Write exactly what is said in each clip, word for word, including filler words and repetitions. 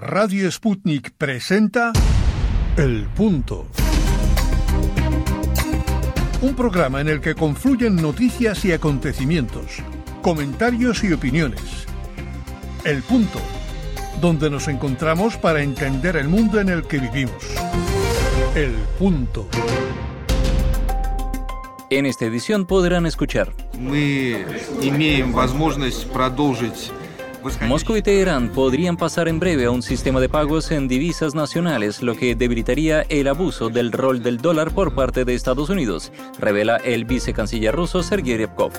Radio Sputnik presenta El Punto. Un programa en el que confluyen noticias y acontecimientos, comentarios y opiniones. El Punto, donde nos encontramos para entender el mundo en el que vivimos. El Punto. En esta edición podrán escuchar: Moscú y Teherán podrían pasar en breve a un sistema de pagos en divisas nacionales, lo que debilitaría el abuso del rol del dólar por parte de Estados Unidos, revela el vicecanciller ruso Sergei Ryabkov.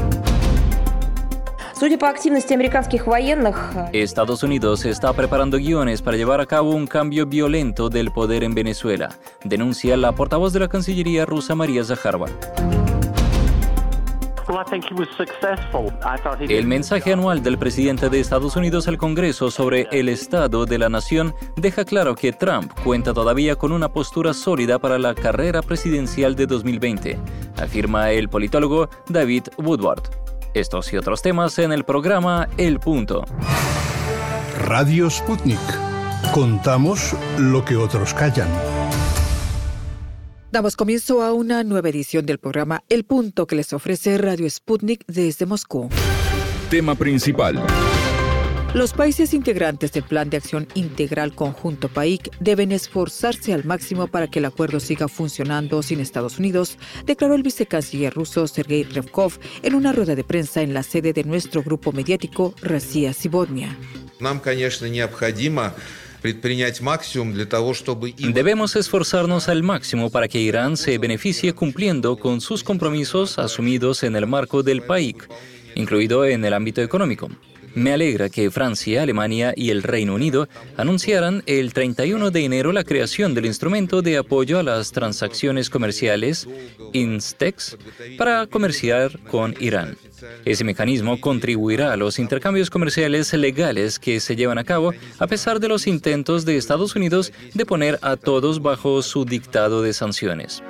Estados Unidos está preparando guiones para llevar a cabo un cambio violento del poder en Venezuela, denuncia la portavoz de la Cancillería rusa María Zakharova. El mensaje anual del presidente de Estados Unidos al Congreso sobre el estado de la nación deja claro que Trump cuenta todavía con una postura sólida para la carrera presidencial de dos mil veinte, afirma el politólogo David Woodward. Estos y otros temas en el programa El Punto. Radio Sputnik. Contamos lo que otros callan. Damos comienzo a una nueva edición del programa El Punto que les ofrece Radio Sputnik desde Moscú. Tema principal. Los países integrantes del Plan de Acción Integral Conjunto P A I C deben esforzarse al máximo para que el acuerdo siga funcionando sin Estados Unidos, declaró el vicecanciller ruso Sergei Ryabkov en una rueda de prensa en la sede de nuestro grupo mediático Россия сегодня. Debemos esforzarnos al máximo para que Irán se beneficie cumpliendo con sus compromisos asumidos en el marco del P A I C, incluido en el ámbito económico. Me alegra que Francia, Alemania y el Reino Unido anunciaran el treinta y uno de enero la creación del instrumento de apoyo a las transacciones comerciales, INSTEX, para comerciar con Irán. Ese mecanismo contribuirá a los intercambios comerciales legales que se llevan a cabo a pesar de los intentos de Estados Unidos de poner a todos bajo su dictado de sanciones.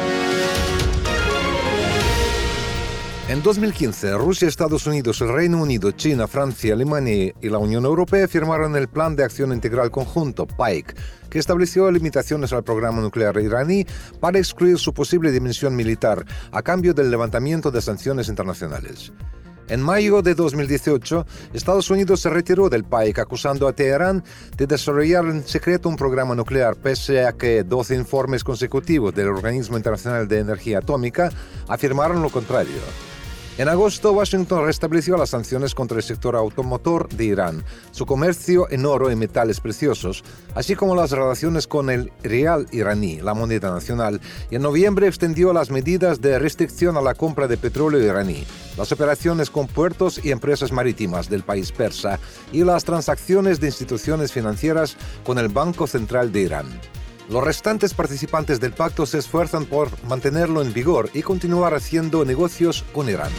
En dos mil quince, Rusia, Estados Unidos, el Reino Unido, China, Francia, Alemania y la Unión Europea firmaron el Plan de Acción Integral Conjunto, P A I C, que estableció limitaciones al programa nuclear iraní para excluir su posible dimensión militar a cambio del levantamiento de sanciones internacionales. En mayo de dos mil dieciocho, Estados Unidos se retiró del P A I C acusando a Teherán de desarrollar en secreto un programa nuclear, pese a que doce informes consecutivos del Organismo Internacional de Energía Atómica afirmaron lo contrario. En agosto, Washington restableció las sanciones contra el sector automotor de Irán, su comercio en oro y metales preciosos, así como las relaciones con el rial iraní, la moneda nacional, y en noviembre extendió las medidas de restricción a la compra de petróleo iraní, las operaciones con puertos y empresas marítimas del país persa y las transacciones de instituciones financieras con el Banco Central de Irán. Los restantes participantes del pacto se esfuerzan por mantenerlo en vigor y continuar haciendo negocios con Irán.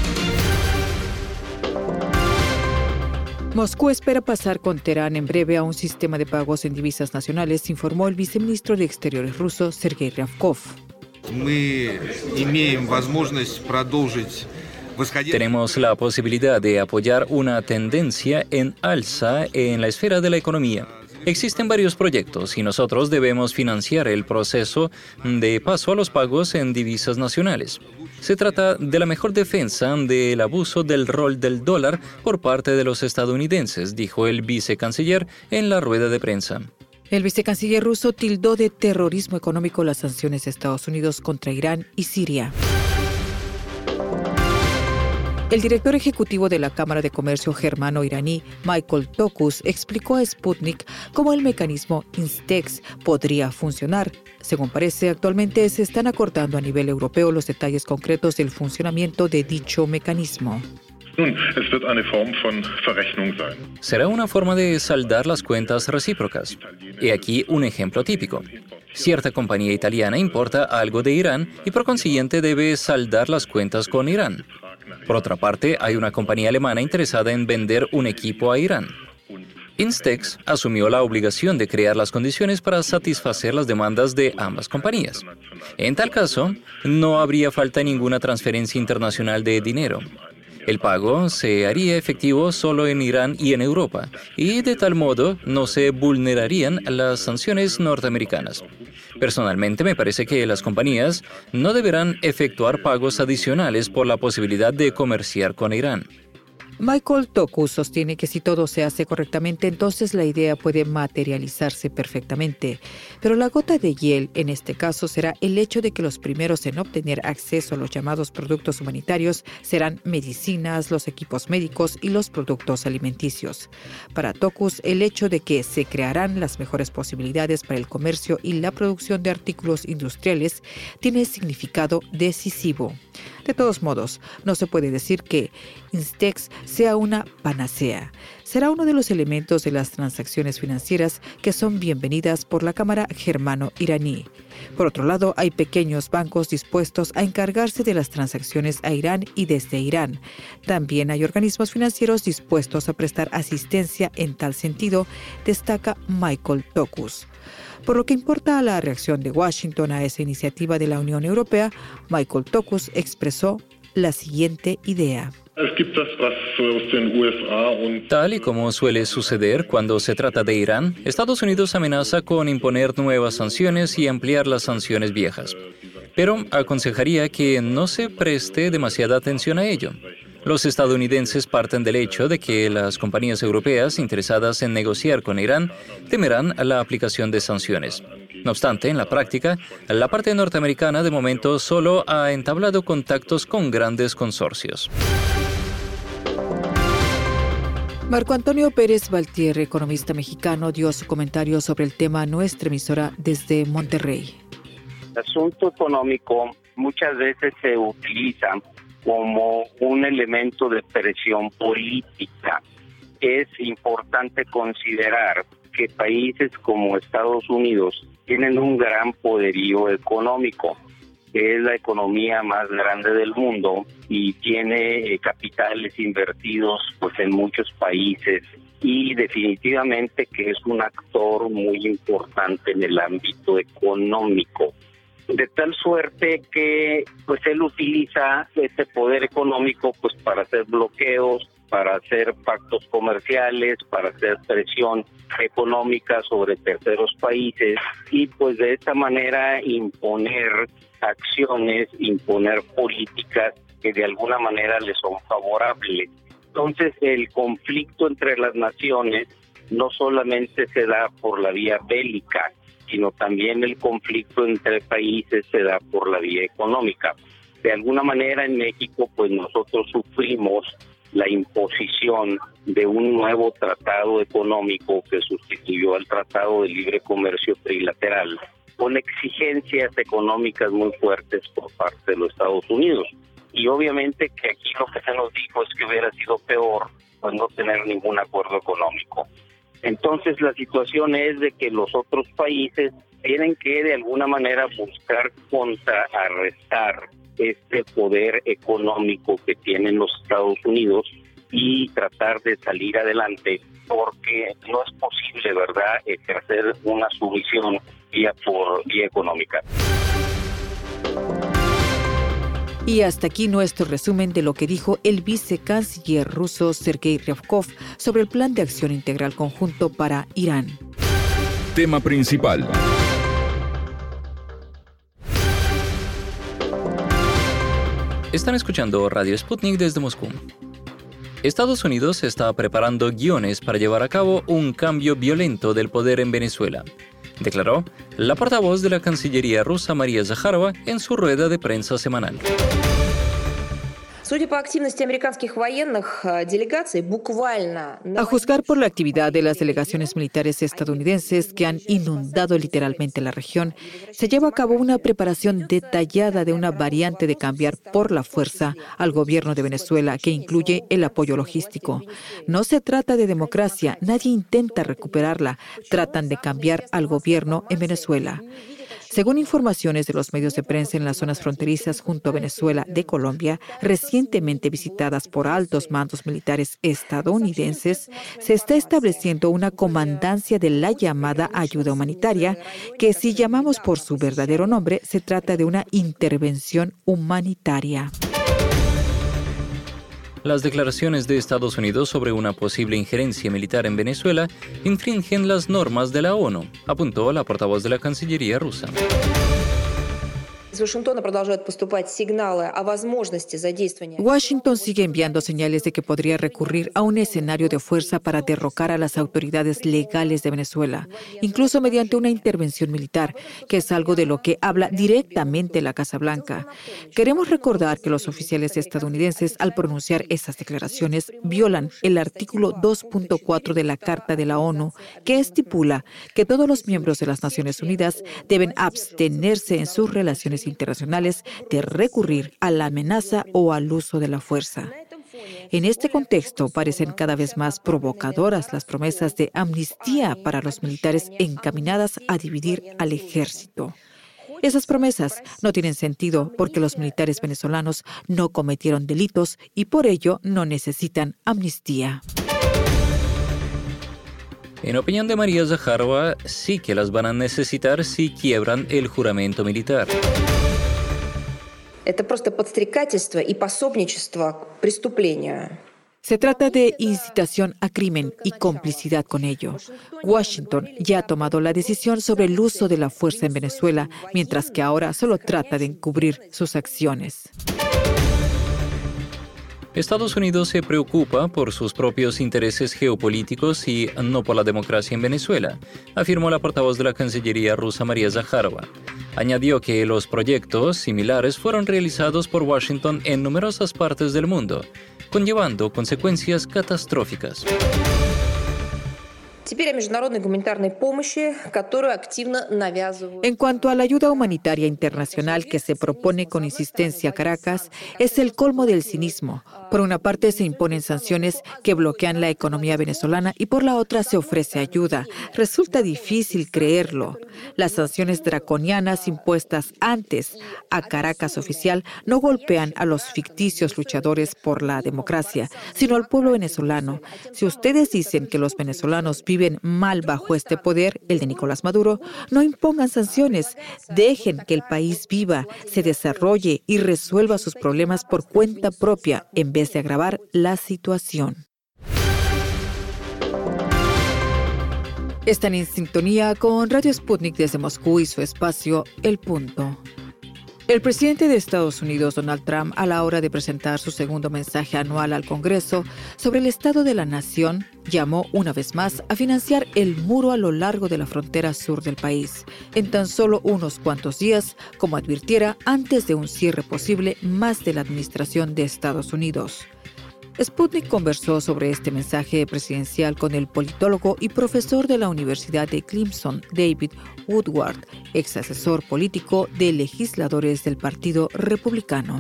Moscú espera pasar con Teherán en breve a un sistema de pagos en divisas nacionales, informó el viceministro de Exteriores ruso Sergei Ryabkov. Tenemos la posibilidad de apoyar una tendencia en alza en la esfera de la economía. Existen varios proyectos y nosotros debemos financiar el proceso de paso a los pagos en divisas nacionales. Se trata de la mejor defensa del abuso del rol del dólar por parte de los estadounidenses, dijo el vicecanciller en la rueda de prensa. El vicecanciller ruso tildó de terrorismo económico las sanciones de Estados Unidos contra Irán y Siria. El director ejecutivo de la Cámara de Comercio germano-iraní, Michael Tokus, explicó a Sputnik cómo el mecanismo INSTEX podría funcionar. Según parece, actualmente se están acordando a nivel europeo los detalles concretos del funcionamiento de dicho mecanismo. Será una forma de saldar las cuentas recíprocas. He aquí un ejemplo típico. Cierta compañía italiana importa algo de Irán y por consiguiente debe saldar las cuentas con Irán. Por otra parte, hay una compañía alemana interesada en vender un equipo a Irán. INSTEX asumió la obligación de crear las condiciones para satisfacer las demandas de ambas compañías. En tal caso, no habría falta ninguna transferencia internacional de dinero. El pago se haría efectivo solo en Irán y en Europa, y de tal modo no se vulnerarían las sanciones norteamericanas. Personalmente, me parece que las compañías no deberán efectuar pagos adicionales por la posibilidad de comerciar con Irán. Michael Tocus sostiene que si todo se hace correctamente, entonces la idea puede materializarse perfectamente. Pero la gota de hiel en este caso será el hecho de que los primeros en obtener acceso a los llamados productos humanitarios serán medicinas, los equipos médicos y los productos alimenticios. Para Tocus, el hecho de que se crearán las mejores posibilidades para el comercio y la producción de artículos industriales tiene significado decisivo. De todos modos, no se puede decir que Instex sea una panacea. Será uno de los elementos de las transacciones financieras que son bienvenidas por la Cámara germano-iraní. Por otro lado, hay pequeños bancos dispuestos a encargarse de las transacciones a Irán y desde Irán. También hay organismos financieros dispuestos a prestar asistencia en tal sentido, destaca Michael Tocus. Por lo que importa a la reacción de Washington a esa iniciativa de la Unión Europea, Michael Tocus expresó la siguiente idea. Tal y como suele suceder cuando se trata de Irán, Estados Unidos amenaza con imponer nuevas sanciones y ampliar las sanciones viejas. Pero aconsejaría que no se preste demasiada atención a ello. Los estadounidenses parten del hecho de que las compañías europeas interesadas en negociar con Irán temerán la aplicación de sanciones. No obstante, en la práctica, la parte norteamericana de momento solo ha entablado contactos con grandes consorcios. Marco Antonio Pérez Valtier, economista mexicano, dio su comentario sobre el tema a nuestra emisora desde Monterrey. El asunto económico muchas veces se utiliza como un elemento de presión política. Es importante considerar que países como Estados Unidos tienen un gran poderío económico, que es la economía más grande del mundo y tiene eh, capitales invertidos pues en muchos países y definitivamente que es un actor muy importante en el ámbito económico. De tal suerte que pues él utiliza ese poder económico pues para hacer bloqueos, para hacer pactos comerciales, para hacer presión económica sobre terceros países y pues de esta manera imponer acciones, imponer políticas que de alguna manera le son favorables. Entonces el conflicto entre las naciones no solamente se da por la vía bélica, sino también el conflicto entre países se da por la vía económica. De alguna manera en México pues nosotros sufrimos la imposición de un nuevo tratado económico que sustituyó al Tratado de Libre Comercio Trilateral, con exigencias económicas muy fuertes por parte de los Estados Unidos. Y obviamente que aquí lo que se nos dijo es que hubiera sido peor pues no tener ningún acuerdo económico. Entonces la situación es de que los otros países tienen que de alguna manera buscar contrarrestar este poder económico que tienen los Estados Unidos y tratar de salir adelante, porque no es posible, ¿verdad?, ejercer una sumisión vía por vía económica. Y hasta aquí nuestro resumen de lo que dijo el vicecanciller ruso Sergei Ryabkov sobre el Plan de Acción Integral Conjunto para Irán. Tema principal. Están escuchando Radio Sputnik desde Moscú. Estados Unidos está preparando guiones para llevar a cabo un cambio violento del poder en Venezuela, declaró la portavoz de la Cancillería rusa María Zakharova en su rueda de prensa semanal. A juzgar por la actividad de las delegaciones militares estadounidenses que han inundado literalmente la región, se lleva a cabo una preparación detallada de una variante de cambiar por la fuerza al gobierno de Venezuela que incluye el apoyo logístico. No se trata de democracia, nadie intenta recuperarla, tratan de cambiar al gobierno en Venezuela. Según informaciones de los medios de prensa en las zonas fronterizas junto a Venezuela de Colombia, recientemente visitadas por altos mandos militares estadounidenses, se está estableciendo una comandancia de la llamada ayuda humanitaria, que si llamamos por su verdadero nombre, se trata de una intervención humanitaria. Las declaraciones de Estados Unidos sobre una posible injerencia militar en Venezuela infringen las normas de la ONU, apuntó la portavoz de la Cancillería rusa. Washington sigue enviando señales de que podría recurrir a un escenario de fuerza para derrocar a las autoridades legales de Venezuela, incluso mediante una intervención militar, que es algo de lo que habla directamente la Casa Blanca. Queremos recordar que los oficiales estadounidenses, al pronunciar esas declaraciones, violan el artículo dos punto cuatro de la Carta de la ONU, que estipula que todos los miembros de las Naciones Unidas deben abstenerse en sus relaciones internacionales de recurrir a la amenaza o al uso de la fuerza. En este contexto, parecen cada vez más provocadoras las promesas de amnistía para los militares encaminadas a dividir al ejército. Esas promesas no tienen sentido porque los militares venezolanos no cometieron delitos y por ello no necesitan amnistía. En opinión de María Zaharova, sí que las van a necesitar si quiebran el juramento militar. Это просто подстрекательство и пособничество к преступлению. Se trata de incitación a crimen y complicidad con ello. Washington ya ha tomado la decisión sobre el uso de la fuerza en Venezuela, mientras que ahora solo trata de encubrir sus acciones. Estados Unidos se preocupa por sus propios intereses geopolíticos y no por la democracia en Venezuela, afirmó la portavoz de la Cancillería rusa María Zaharova. Añadió que los proyectos similares fueron realizados por Washington en numerosas partes del mundo, conllevando consecuencias catastróficas. En cuanto a la ayuda humanitaria internacional que se propone con insistencia a Caracas, es el colmo del cinismo. Por una parte se imponen sanciones que bloquean la economía venezolana y por la otra se ofrece ayuda. Resulta difícil creerlo. Las sanciones draconianas impuestas antes a Caracas oficial no golpean a los ficticios luchadores por la democracia, sino al pueblo venezolano. Si ustedes dicen que los venezolanos viven viven mal bajo este poder, el de Nicolás Maduro, no impongan sanciones, dejen que el país viva, se desarrolle y resuelva sus problemas por cuenta propia en vez de agravar la situación. Están en sintonía con Radio Sputnik desde Moscú y su espacio El Punto. El presidente de Estados Unidos, Donald Trump, a la hora de presentar su segundo mensaje anual al Congreso sobre el estado de la nación, llamó una vez más a financiar el muro a lo largo de la frontera sur del país, en tan solo unos cuantos días, como advirtiera, antes de un cierre posible más de la administración de Estados Unidos. Sputnik conversó sobre este mensaje presidencial con el politólogo y profesor de la Universidad de Clemson, David Woodward, ex asesor político de legisladores del Partido Republicano.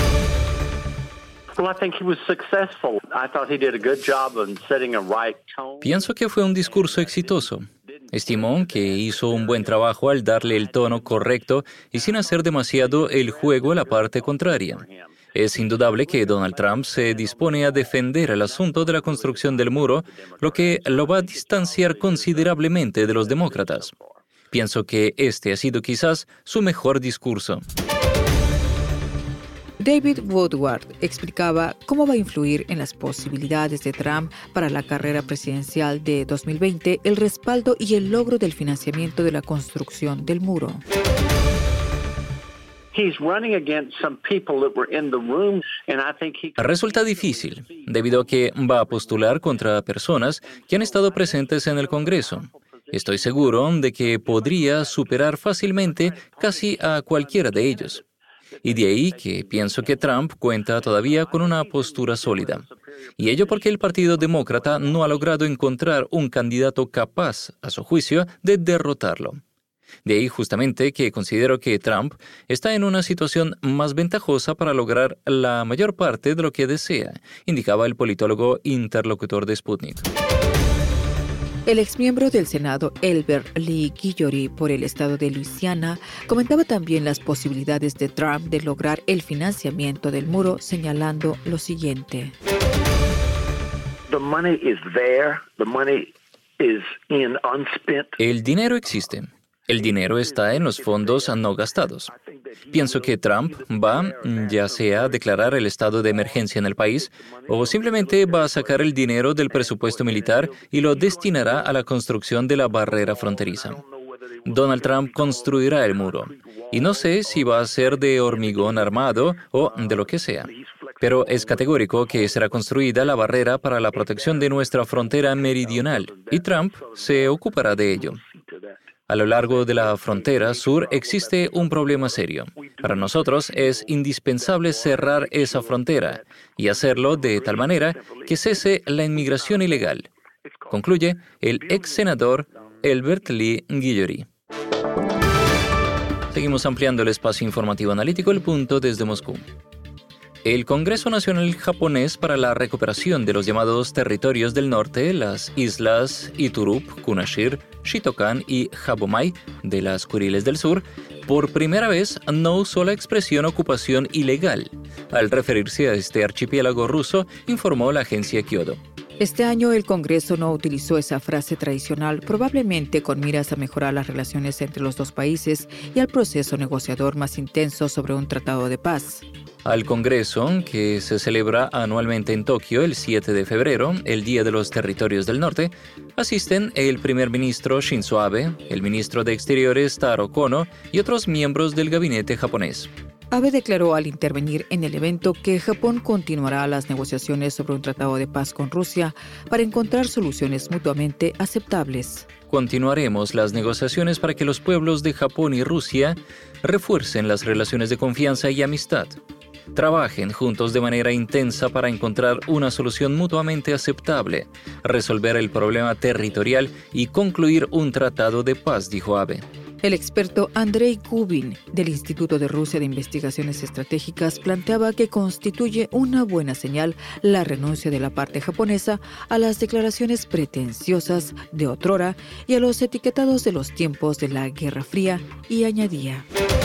Pienso que fue un discurso exitoso. Estimó que hizo un buen trabajo al darle el tono correcto y sin hacer demasiado el juego a la parte contraria. Es indudable que Donald Trump se dispone a defender el asunto de la construcción del muro, lo que lo va a distanciar considerablemente de los demócratas. Pienso que este ha sido quizás su mejor discurso. David Woodward explicaba cómo va a influir en las posibilidades de Trump para la carrera presidencial de dos mil veinte el respaldo y el logro del financiamiento de la construcción del muro. Resulta difícil, debido a que va a postular contra personas que han estado presentes en el Congreso. Estoy seguro de que podría superar fácilmente casi a cualquiera de ellos. Y de ahí que pienso que Trump cuenta todavía con una postura sólida. Y ello porque el Partido Demócrata no ha logrado encontrar un candidato capaz, a su juicio, de derrotarlo. De ahí justamente que considero que Trump está en una situación más ventajosa para lograr la mayor parte de lo que desea, indicaba el politólogo interlocutor de Sputnik. El exmiembro del Senado, Elbert Lee Guillory, por el estado de Luisiana, comentaba también las posibilidades de Trump de lograr el financiamiento del muro, señalando lo siguiente. El dinero existe. El dinero está en los fondos no gastados. Pienso que Trump va, ya sea a declarar el estado de emergencia en el país, o simplemente va a sacar el dinero del presupuesto militar y lo destinará a la construcción de la barrera fronteriza. Donald Trump construirá el muro. Y no sé si va a ser de hormigón armado o de lo que sea. Pero es categórico que será construida la barrera para la protección de nuestra frontera meridional, y Trump se ocupará de ello. A lo largo de la frontera sur existe un problema serio. Para nosotros es indispensable cerrar esa frontera y hacerlo de tal manera que cese la inmigración ilegal, concluye el ex senador Elbert Lee Guillory. Seguimos ampliando el espacio informativo analítico El Punto desde Moscú. El Congreso Nacional Japonés para la Recuperación de los llamados territorios del norte, las islas Iturup, Kunashir, Shitokan y Habomai de las Kuriles del Sur, por primera vez no usó la expresión ocupación ilegal. Al referirse a este archipiélago ruso, informó la agencia Kyodo. Este año el Congreso no utilizó esa frase tradicional, probablemente con miras a mejorar las relaciones entre los dos países y al proceso negociador más intenso sobre un tratado de paz. Al Congreso, que se celebra anualmente en Tokio el siete de febrero, el Día de los Territorios del Norte, asisten el primer ministro Shinzo Abe, el ministro de Exteriores Taro Kono y otros miembros del gabinete japonés. Abe declaró al intervenir en el evento que Japón continuará las negociaciones sobre un tratado de paz con Rusia para encontrar soluciones mutuamente aceptables. Continuaremos las negociaciones para que los pueblos de Japón y Rusia refuercen las relaciones de confianza y amistad. Trabajen juntos de manera intensa para encontrar una solución mutuamente aceptable, resolver el problema territorial y concluir un tratado de paz, dijo Abe. El experto Andrei Kubin, del Instituto de Rusia de Investigaciones Estratégicas, planteaba que constituye una buena señal la renuncia de la parte japonesa a las declaraciones pretenciosas de otrora y a los etiquetados de los tiempos de la Guerra Fría, y añadía: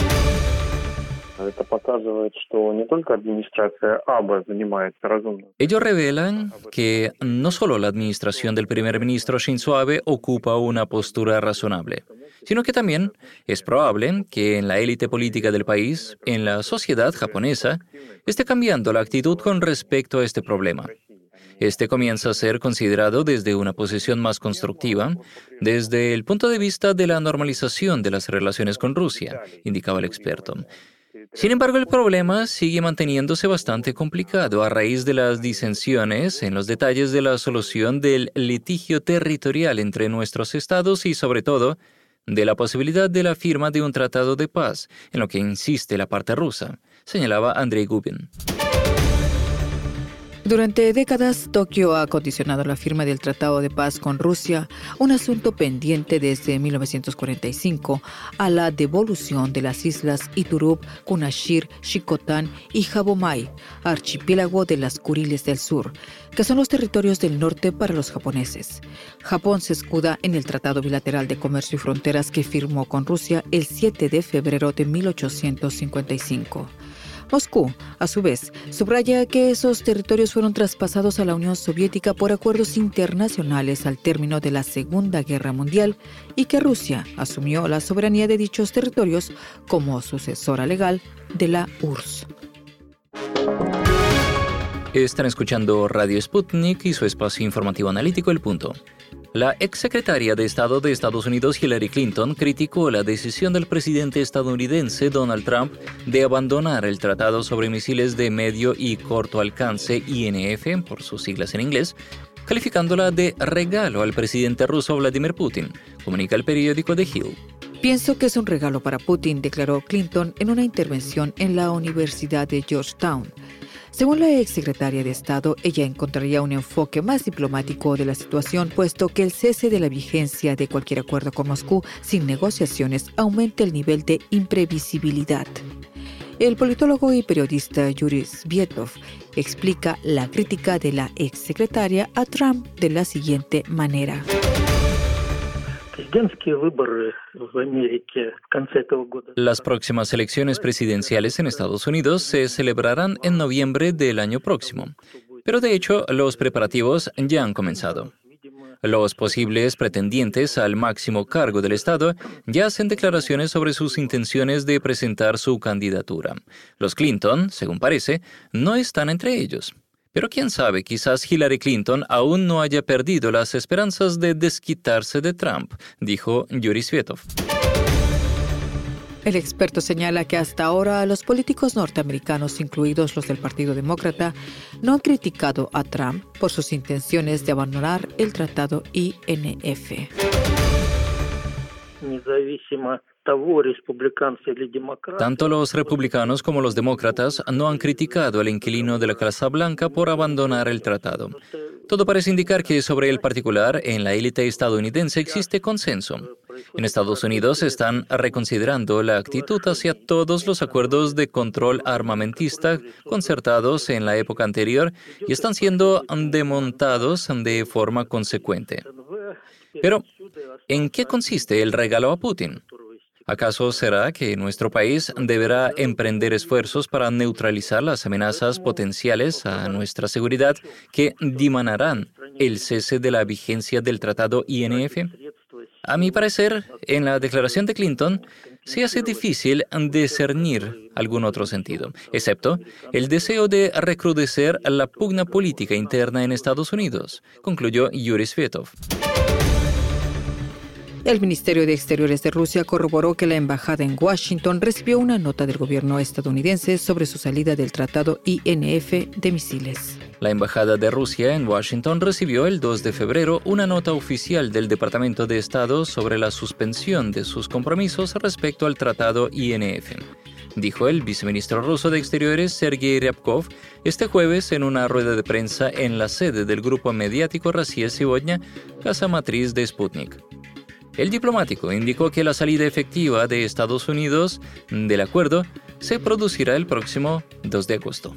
Ellos revelan que no solo la administración del primer ministro Shinzo Abe ocupa una postura razonable, sino que también es probable que en la élite política del país, en la sociedad japonesa, esté cambiando la actitud con respecto a este problema. Este comienza a ser considerado desde una posición más constructiva, desde el punto de vista de la normalización de las relaciones con Rusia, indicaba el experto. Sin embargo, el problema sigue manteniéndose bastante complicado a raíz de las disensiones en los detalles de la solución del litigio territorial entre nuestros estados y, sobre todo, de la posibilidad de la firma de un tratado de paz, en lo que insiste la parte rusa, señalaba Andrei Kubin. Durante décadas, Tokio ha condicionado la firma del Tratado de Paz con Rusia, un asunto pendiente desde mil novecientos cuarenta y cinco, a la devolución de las islas Iturup, Kunashir, Shikotan y Habomai, archipiélago de las Kuriles del Sur, que son los territorios del norte para los japoneses. Japón se escuda en el Tratado Bilateral de Comercio y Fronteras que firmó con Rusia el siete de febrero de mil ochocientos cincuenta y cinco. Moscú, a su vez, subraya que esos territorios fueron traspasados a la Unión Soviética por acuerdos internacionales al término de la Segunda Guerra Mundial y que Rusia asumió la soberanía de dichos territorios como sucesora legal de la U R S S. Están escuchando Radio Sputnik y su espacio informativo analítico El Punto. La exsecretaria de Estado de Estados Unidos, Hillary Clinton, criticó la decisión del presidente estadounidense Donald Trump de abandonar el Tratado sobre Misiles de Medio y Corto Alcance, I N F, por sus siglas en inglés, calificándola de regalo al presidente ruso Vladimir Putin, comunica el periódico The Hill. Pienso que es un regalo para Putin, declaró Clinton en una intervención en la Universidad de Georgetown. Según la exsecretaria de Estado, ella encontraría un enfoque más diplomático de la situación, puesto que el cese de la vigencia de cualquier acuerdo con Moscú sin negociaciones aumenta el nivel de imprevisibilidad. El politólogo y periodista Yuri Svietov explica la crítica de la exsecretaria a Trump de la siguiente manera. Las próximas elecciones presidenciales en Estados Unidos se celebrarán en noviembre del año próximo, pero de hecho los preparativos ya han comenzado. Los posibles pretendientes al máximo cargo del Estado ya hacen declaraciones sobre sus intenciones de presentar su candidatura. Los Clinton, según parece, no están entre ellos. Pero quién sabe, quizás Hillary Clinton aún no haya perdido las esperanzas de desquitarse de Trump, dijo Yuri Svetov. El experto señala que hasta ahora los políticos norteamericanos, incluidos los del Partido Demócrata, no han criticado a Trump por sus intenciones de abandonar el Tratado I N F. Tanto los republicanos como los demócratas no han criticado al inquilino de la Casa Blanca por abandonar el tratado. Todo parece indicar que sobre el particular en la élite estadounidense existe consenso. En Estados Unidos están reconsiderando la actitud hacia todos los acuerdos de control armamentista concertados en la época anterior y están siendo desmontados de forma consecuente. Pero, ¿en qué consiste el regalo a Putin? ¿Acaso será que nuestro país deberá emprender esfuerzos para neutralizar las amenazas potenciales a nuestra seguridad que dimanarán el cese de la vigencia del Tratado I N F? A mi parecer, en la declaración de Clinton se hace difícil discernir algún otro sentido, excepto el deseo de recrudecer la pugna política interna en Estados Unidos, concluyó Yuri Svetov. El Ministerio de Exteriores de Rusia corroboró que la embajada en Washington recibió una nota del gobierno estadounidense sobre su salida del Tratado I N F de misiles. La embajada de Rusia en Washington recibió el dos de febrero una nota oficial del Departamento de Estado sobre la suspensión de sus compromisos respecto al Tratado I N F. Dijo el viceministro ruso de Exteriores Sergei Ryabkov este jueves en una rueda de prensa en la sede del grupo mediático Rossiya Сегодня, casa matriz de Sputnik. El diplomático indicó que la salida efectiva de Estados Unidos del acuerdo se producirá el próximo dos de agosto.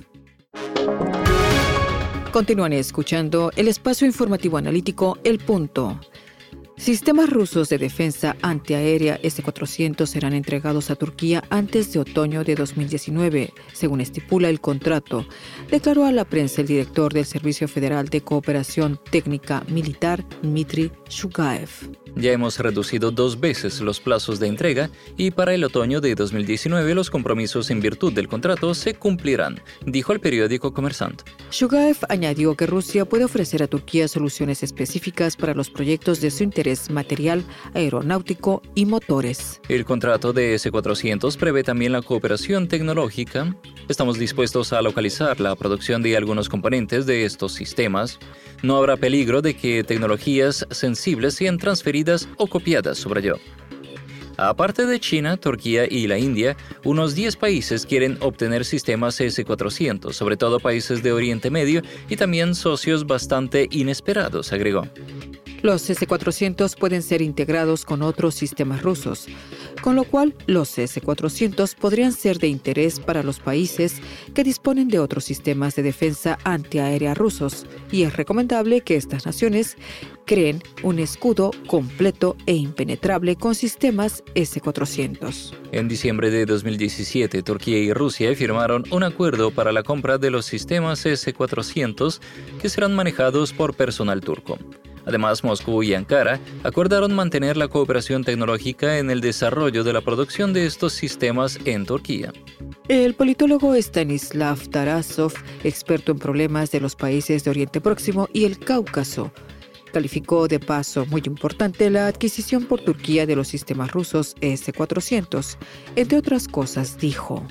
Continúan escuchando el espacio informativo analítico El Punto. Sistemas rusos de defensa antiaérea S cuatrocientos serán entregados a Turquía antes de otoño de dos mil diecinueve, según estipula el contrato, declaró a la prensa el director del Servicio Federal de Cooperación Técnica Militar, Dmitry Shugaev. Ya hemos reducido dos veces los plazos de entrega y para el otoño de dos mil diecinueve los compromisos en virtud del contrato se cumplirán, dijo el periódico Kommersant. Shugaev añadió que Rusia puede ofrecer a Turquía soluciones específicas para los proyectos de su interés material, aeronáutico y motores. El contrato de S cuatrocientos prevé también la cooperación tecnológica. Estamos dispuestos a localizar la producción de algunos componentes de estos sistemas. No habrá peligro de que tecnologías sensibles sean transferidas o copiadas, subrayó. Aparte de China, Turquía y la India, unos diez países quieren obtener sistemas S cuatrocientos, sobre todo países de Oriente Medio y también socios bastante inesperados, agregó. Los S cuatrocientos pueden ser integrados con otros sistemas rusos, con lo cual los S cuatrocientos podrían ser de interés para los países que disponen de otros sistemas de defensa antiaérea rusos, y es recomendable que estas naciones creen un escudo completo e impenetrable con sistemas S cuatrocientos. En diciembre de dos mil diecisiete, Turquía y Rusia firmaron un acuerdo para la compra de los sistemas S cuatrocientos que serán manejados por personal turco. Además, Moscú y Ankara acordaron mantener la cooperación tecnológica en el desarrollo de la producción de estos sistemas en Turquía. El politólogo Stanislav Tarasov, experto en problemas de los países de Oriente Próximo y el Cáucaso, calificó de paso muy importante la adquisición por Turquía de los sistemas rusos S cuatrocientos. Entre otras cosas, dijo: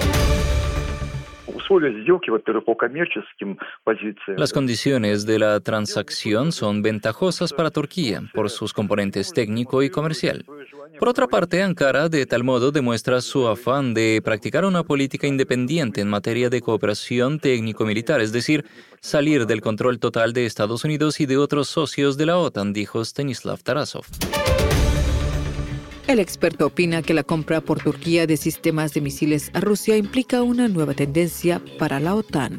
las condiciones de la transacción son ventajosas para Turquía por sus componentes técnico y comercial. Por otra parte, Ankara de tal modo demuestra su afán de practicar una política independiente en materia de cooperación técnico-militar, es decir, salir del control total de Estados Unidos y de otros socios de la OTAN, dijo Stanislav Tarasov. El experto opina que la compra por Turquía de sistemas de misiles a Rusia implica una nueva tendencia para la OTAN.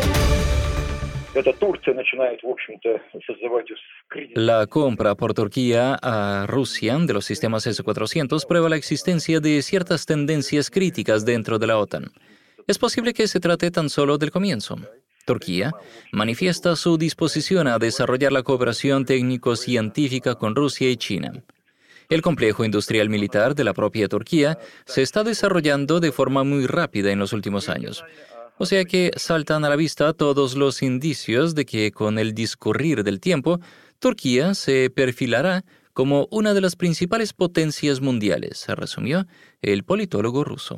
La compra por Turquía a Rusia de los sistemas S cuatrocientos prueba la existencia de ciertas tendencias críticas dentro de la OTAN. Es posible que se trate tan solo del comienzo. Turquía manifiesta su disposición a desarrollar la cooperación técnico-científica con Rusia y China. El complejo industrial militar de la propia Turquía se está desarrollando de forma muy rápida en los últimos años. O sea que saltan a la vista todos los indicios de que con el discurrir del tiempo, Turquía se perfilará como una de las principales potencias mundiales, resumió el politólogo ruso.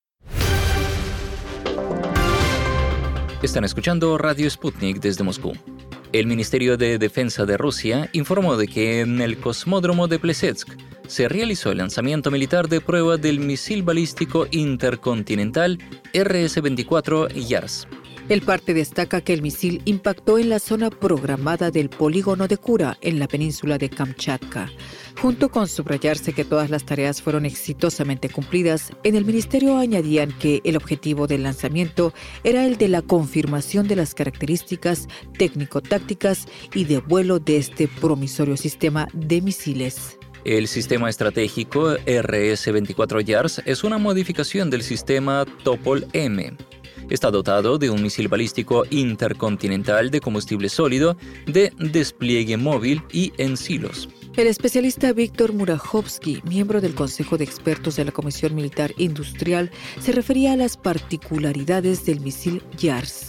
Están escuchando Radio Sputnik desde Moscú. El Ministerio de Defensa de Rusia informó de que en el cosmódromo de Plesetsk se realizó el lanzamiento militar de prueba del misil balístico intercontinental R S veinticuatro Yars. El parte destaca que el misil impactó en la zona programada del polígono de Kura, en la península de Kamchatka. Junto con subrayarse que todas las tareas fueron exitosamente cumplidas, en el ministerio añadían que el objetivo del lanzamiento era el de la confirmación de las características técnico-tácticas y de vuelo de este promisorio sistema de misiles. El sistema estratégico R S veinticuatro Yars es una modificación del sistema Topol-M. Está dotado de un misil balístico intercontinental de combustible sólido, de despliegue móvil y en silos. El especialista Víctor Murahovsky, miembro del Consejo de Expertos de la Comisión Militar Industrial, se refería a las particularidades del misil Yars.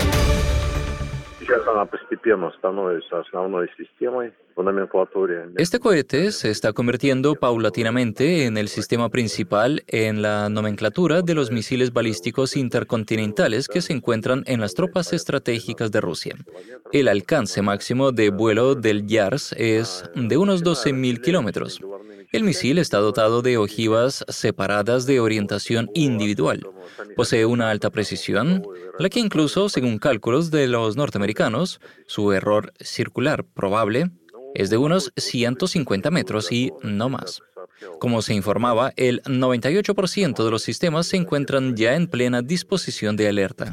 Este cohete se está convirtiendo paulatinamente en el sistema principal en la nomenclatura de los misiles balísticos intercontinentales que se encuentran en las tropas estratégicas de Rusia. El alcance máximo de vuelo del Yars es de unos doce mil kilómetros. El misil está dotado de ojivas separadas de orientación individual. Posee una alta precisión, la que incluso, según cálculos de los norteamericanos, su error circular probable es de unos ciento cincuenta metros y no más. Como se informaba, el noventa y ocho por ciento de los sistemas se encuentran ya en plena disposición de alerta.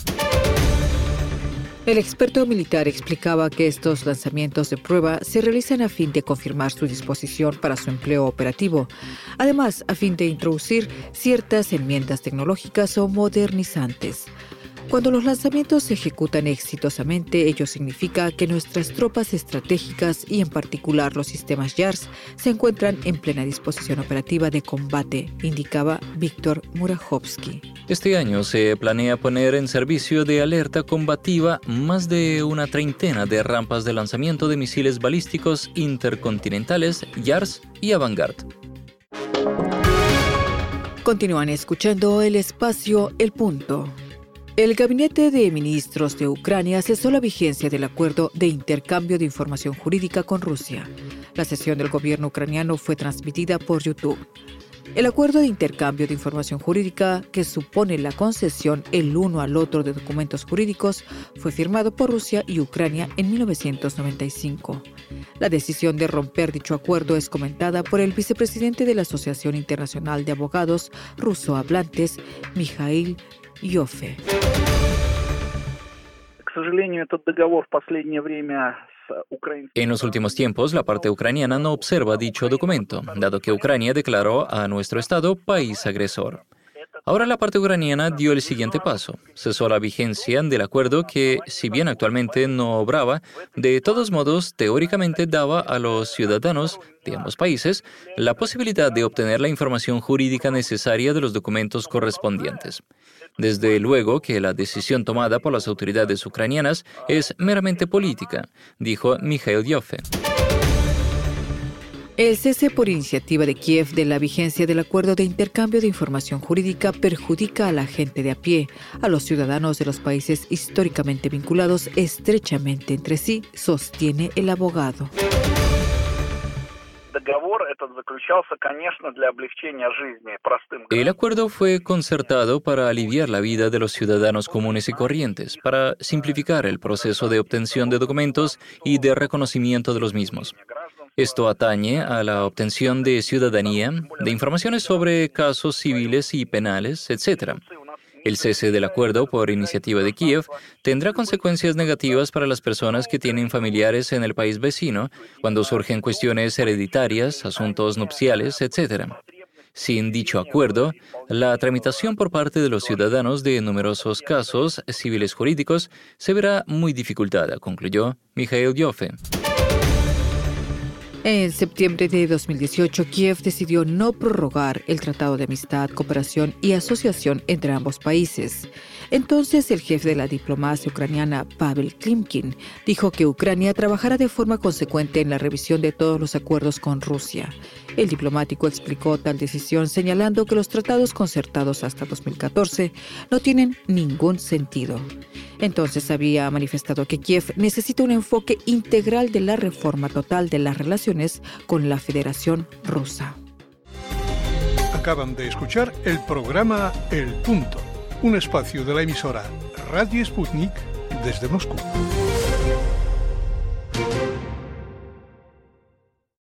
El experto militar explicaba que estos lanzamientos de prueba se realizan a fin de confirmar su disposición para su empleo operativo, además a fin de introducir ciertas enmiendas tecnológicas o modernizantes. Cuando los lanzamientos se ejecutan exitosamente, ello significa que nuestras tropas estratégicas y en particular los sistemas Yars se encuentran en plena disposición operativa de combate, indicaba Víctor Murahovsky. Este año se planea poner en servicio de alerta combativa más de una treintena de rampas de lanzamiento de misiles balísticos intercontinentales Yars y Avangard. Continúan escuchando el espacio El Punto. El Gabinete de Ministros de Ucrania cesó la vigencia del acuerdo de intercambio de información jurídica con Rusia. La sesión del gobierno ucraniano fue transmitida por YouTube. El acuerdo de intercambio de información jurídica, que supone la concesión el uno al otro de documentos jurídicos, fue firmado por Rusia y Ucrania en mil novecientos noventa y cinco. La decisión de romper dicho acuerdo es comentada por el vicepresidente de la Asociación Internacional de Abogados ruso-hablantes, Mikhail Yoffe. En los últimos tiempos, la parte ucraniana no observa dicho documento, dado que Ucrania declaró a nuestro Estado país agresor. Ahora la parte ucraniana dio el siguiente paso. Cesó la vigencia del acuerdo que, si bien actualmente no obraba, de todos modos teóricamente daba a los ciudadanos de ambos países la posibilidad de obtener la información jurídica necesaria de los documentos correspondientes. Desde luego que la decisión tomada por las autoridades ucranianas es meramente política, dijo Mikhail Yoffe. El cese por iniciativa de Kiev de la vigencia del acuerdo de intercambio de información jurídica perjudica a la gente de a pie, a los ciudadanos de los países históricamente vinculados estrechamente entre sí, sostiene el abogado. El acuerdo fue concertado para aliviar la vida de los ciudadanos comunes y corrientes, para simplificar el proceso de obtención de documentos y de reconocimiento de los mismos. Esto atañe a la obtención de ciudadanía, de informaciones sobre casos civiles y penales, etcétera. El cese del acuerdo por iniciativa de Kiev tendrá consecuencias negativas para las personas que tienen familiares en el país vecino cuando surgen cuestiones hereditarias, asuntos nupciales, etcétera. Sin dicho acuerdo, la tramitación por parte de los ciudadanos de numerosos casos civiles jurídicos se verá muy dificultada, concluyó Mikhail Yoffe. En septiembre de dos mil dieciocho, Kiev decidió no prorrogar el Tratado de Amistad, Cooperación y Asociación entre ambos países. Entonces, el jefe de la diplomacia ucraniana, Pavel Klimkin, dijo que Ucrania trabajará de forma consecuente en la revisión de todos los acuerdos con Rusia. El diplomático explicó tal decisión señalando que los tratados concertados hasta dos mil catorce no tienen ningún sentido. Entonces había manifestado que Kiev necesita un enfoque integral de la reforma total de las relaciones con la Federación Rusa. Acaban de escuchar el programa El Punto, un espacio de la emisora Radio Sputnik desde Moscú.